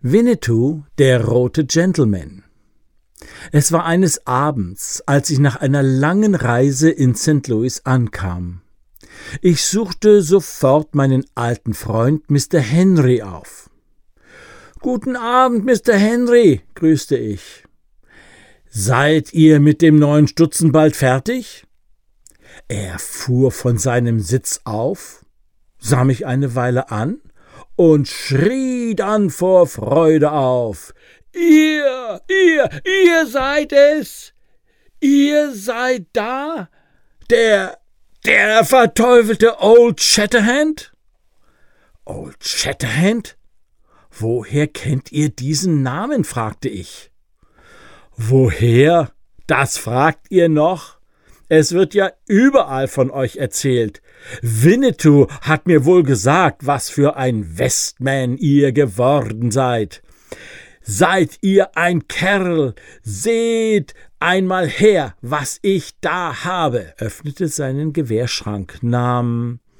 Winnetou, der rote Gentleman. Es war eines Abends, als ich nach einer langen Reise in St. Louis ankam. Ich suchte sofort meinen alten Freund Mr. Henry auf. »Guten Abend, Mr. Henry«, grüßte ich. »Seid ihr mit dem neuen Stutzen bald fertig?« Er fuhr von seinem Sitz auf, sah mich eine Weile an und schrie dann vor Freude auf. »Ihr seid es! Ihr seid da? Der verteufelte Old Shatterhand?« »Old Shatterhand? Woher kennt ihr diesen Namen?« fragte ich. »Woher? Das fragt ihr noch? Es wird ja überall von euch erzählt. Winnetou hat mir wohl gesagt, was für ein Westman ihr geworden seid. Seid ihr ein Kerl, seht einmal her, was ich da habe«, öffnete seinen Gewehrschrank, nahm